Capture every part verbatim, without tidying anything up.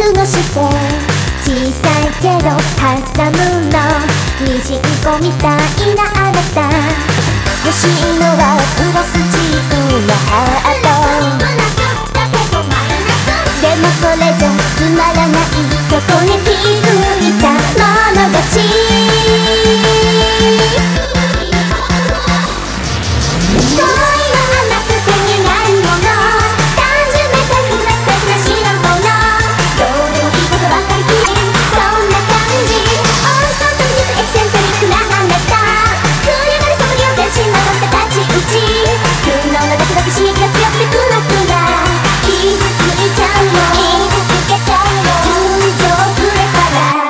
のして小さいけどハンサムのミジンコみたいなあなた、欲しいのはプラスチックなハート、でもそれじゃつまらない、そこに気づいた者勝ち。恋は甘くて苦いもの、単純なタフなスタイルな白物、どうでもいいことばかり聞いてそんな感じ。オンと当日エキセントリックなあなた、つり上がるそぶりを全身まとった太刀打ち、素直なだけだけ刺激が強くてクラクラ傷ついちゃうの、傷つけちゃうの、純情くれたら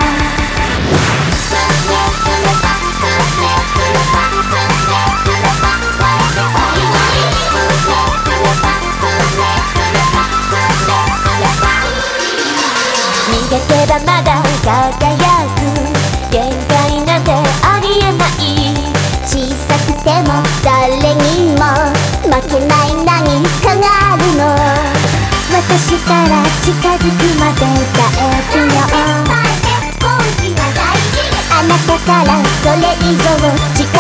逃げてばまだ輝く、限界なんてありえない、小さくても誰にも負けない何かがあるの、私から近づくまで耐えるよ、あなたからそれ以上近